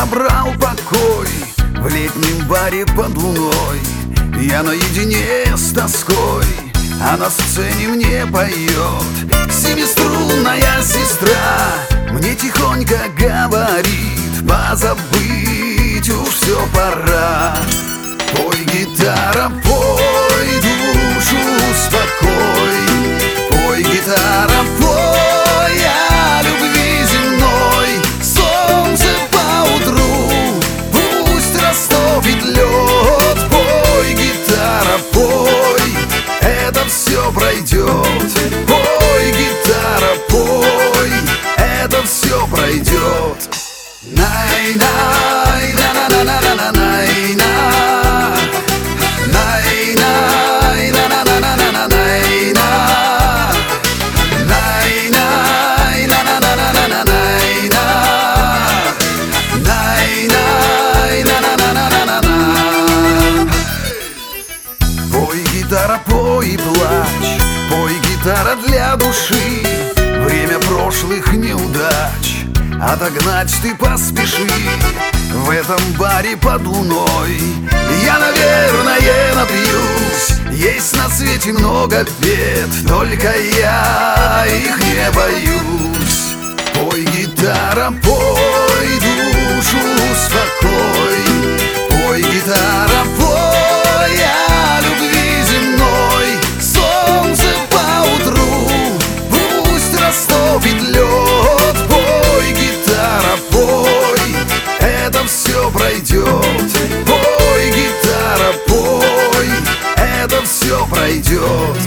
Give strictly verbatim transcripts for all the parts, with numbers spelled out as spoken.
забрал покой в летнем баре под луной. Я наедине с тоской, а на сцене мне поет семиструнная сестра. Мне тихонько говорит: позабыть уж все пора. Пой, гитара, пой, душу успокой. Пой, гитара, пой о любви земной. Солнце поутру пусть растопит лед. Пой, гитара, пой, это все пройдет. Пой, гитара, пой, это все пройдет. Най-най, на-на-на-на-на-най-на. Най-най, на-на-на-на-на-най-на. Най-най, на-на-на-на-на-най-на. Най-най, на-на-на-на-на-на. Пой, гитара, пой и плачь. Пой, гитара, для души. Время прошлых неудач отогнать ты поспеши. В этом баре под луной я, наверное, напьюсь. Есть на свете много бед, только я их не боюсь. Пой, гитара, пой, душу успокой. Пой, гитара, пой о любви земной. Солнце поутру пусть растопит лед. Пой, гитара, пой, это все пройдет. Пой, гитара, пой, это все пройдет.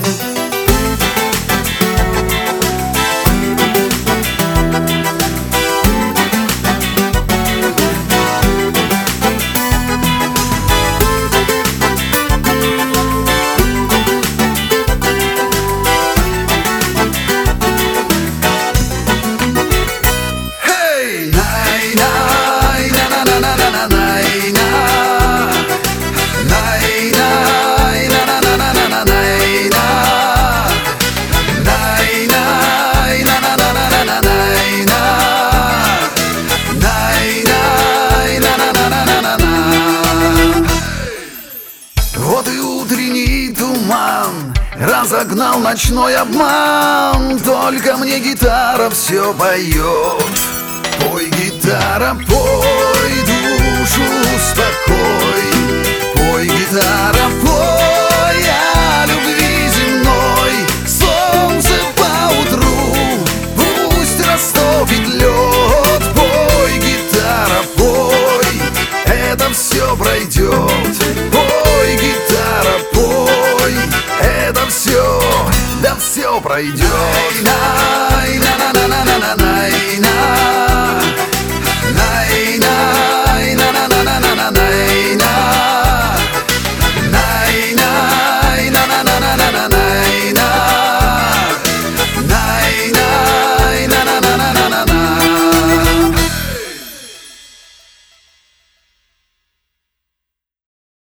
Вот и утренний туман разогнал ночной обман. Только мне гитара все поет. Пой, гитара, пой, душу успокой. Пой, гитара, пой о любви земной. Солнце поутру пусть растопит лед. Пой, гитара, пой, это все пройдет. Пой, гитара, пой, это все, да все пройдет.